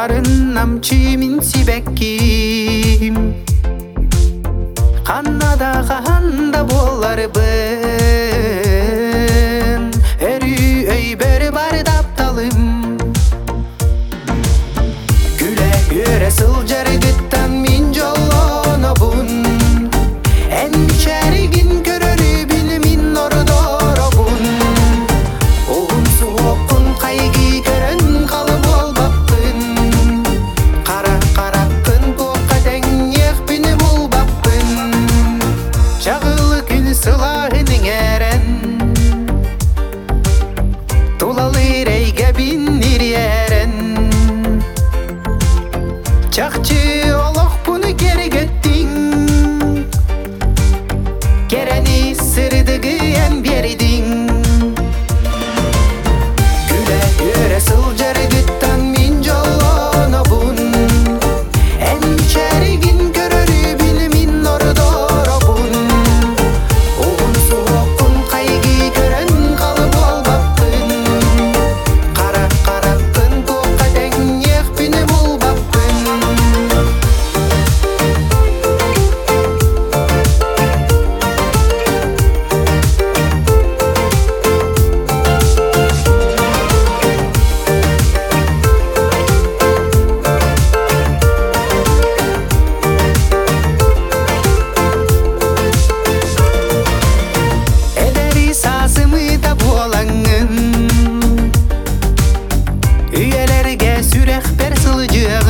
Арыннам чимин сибекким Каннада каханда боларбын Өрү өйбөрү бар тапталым Күле өре сылжары гыттан мин жоллонобун Энчеригин көрөрү билимин ордоробун Оғын суоккун кайги көрөн калып болбаппын Караккын бука деңех бини булбаппын Жагылы күн сылағының әрен Тулалы рейге биннир ерен Чакчы олох буну кергеттиң Керени сырдыгы эм бердиң Күле өре сылжары гыттан мин жоллонобун Энчеригин көрөрү билимин ордоробун Оғын суоккун кайги көрөн калып болбаппын Караккын бука деңех бини булбаппын Эдери сазымы да болаңын Үйелерге сүрек бер сылжыгын